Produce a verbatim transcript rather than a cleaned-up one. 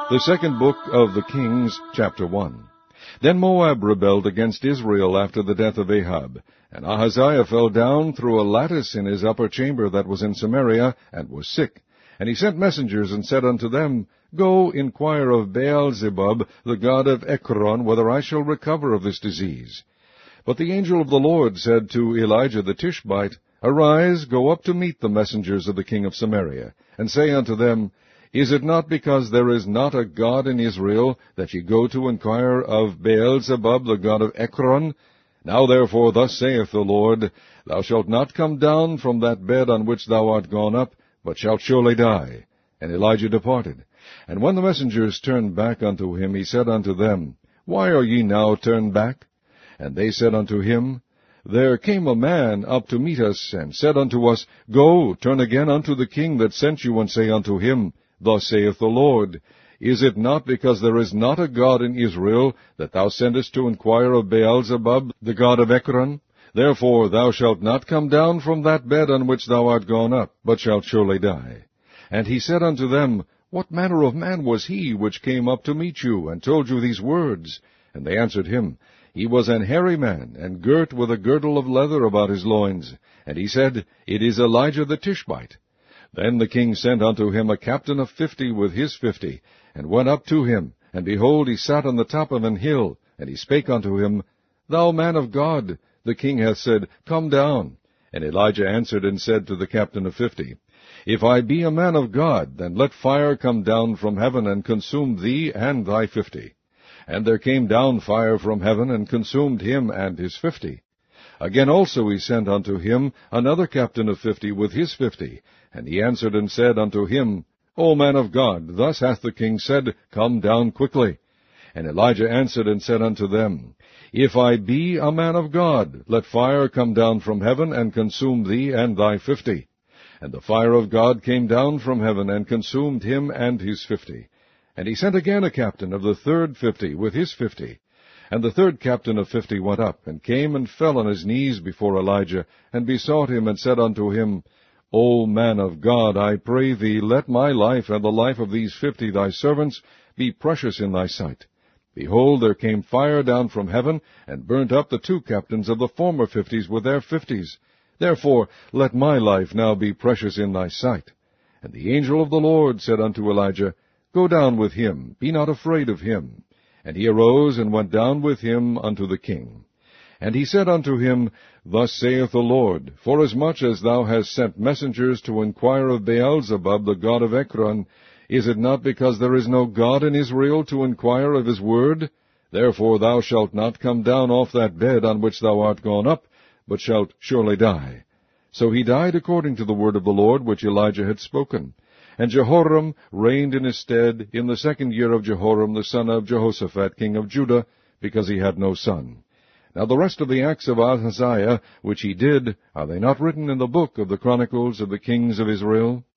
The second book of the Kings, chapter one. Then Moab rebelled against Israel after the death of Ahab, and Ahaziah fell down through a lattice in his upper chamber that was in Samaria, and was sick. And he sent messengers, and said unto them, Go, inquire of Baal-zebub, the god of Ekron, whether I shall recover of this disease. But the angel of the Lord said to Elijah the Tishbite, Arise, go up to meet the messengers of the king of Samaria, and say unto them, Is it not because there is not a God in Israel, that ye go to inquire of Baal-zebub, the god of Ekron? Now therefore thus saith the Lord, Thou shalt not come down from that bed on which thou art gone up, but shalt surely die. And Elijah departed. And when the messengers turned back unto him, he said unto them, Why are ye now turned back? And they said unto him, There came a man up to meet us, and said unto us, Go, turn again unto the king that sent you, and say unto him, Thus saith the Lord, Is it not because there is not a God in Israel, that thou sendest to inquire of Baal-zebub, the god of Ekron? Therefore thou shalt not come down from that bed on which thou art gone up, but shalt surely die. And he said unto them, What manner of man was he which came up to meet you, and told you these words? And they answered him, He was an hairy man, and girt with a girdle of leather about his loins. And he said, It is Elijah the Tishbite. Then the king sent unto him a captain of fifty with his fifty, and went up to him. And behold, he sat on the top of an hill. And he spake unto him, Thou man of God, the king hath said, Come down. And Elijah answered and said to the captain of fifty, If I be a man of God, then let fire come down from heaven, and consume thee and thy fifty. And there came down fire from heaven, and consumed him and his fifty. Again also he sent unto him another captain of fifty with his fifty. And he answered and said unto him, O man of God, thus hath the king said, Come down quickly. And Elijah answered and said unto them, If I be a man of God, let fire come down from heaven, and consume thee and thy fifty. And the fire of God came down from heaven, and consumed him and his fifty. And he sent again a captain of the third fifty with his fifty. And the third captain of fifty went up, and came and fell on his knees before Elijah, and besought him, and said unto him, O man of God, I pray thee, let my life and the life of these fifty thy servants be precious in thy sight. Behold, there came fire down from heaven, and burnt up the two captains of the former fifties with their fifties. Therefore let my life now be precious in thy sight. And the angel of the Lord said unto Elijah, Go down with him, be not afraid of him. And he arose and went down with him unto the king. And he said unto him, Thus saith the Lord, Forasmuch as thou hast sent messengers to inquire of Baal-zebub, the god of Ekron, is it not because there is no God in Israel to inquire of his word? Therefore thou shalt not come down off that bed on which thou art gone up, but shalt surely die. So he died according to the word of the Lord which Elijah had spoken. And Jehoram reigned in his stead in the second year of Jehoram the son of Jehoshaphat king of Judah, because he had no son. Now the rest of the acts of Ahaziah, which he did, are they not written in the book of the Chronicles of the Kings of Israel?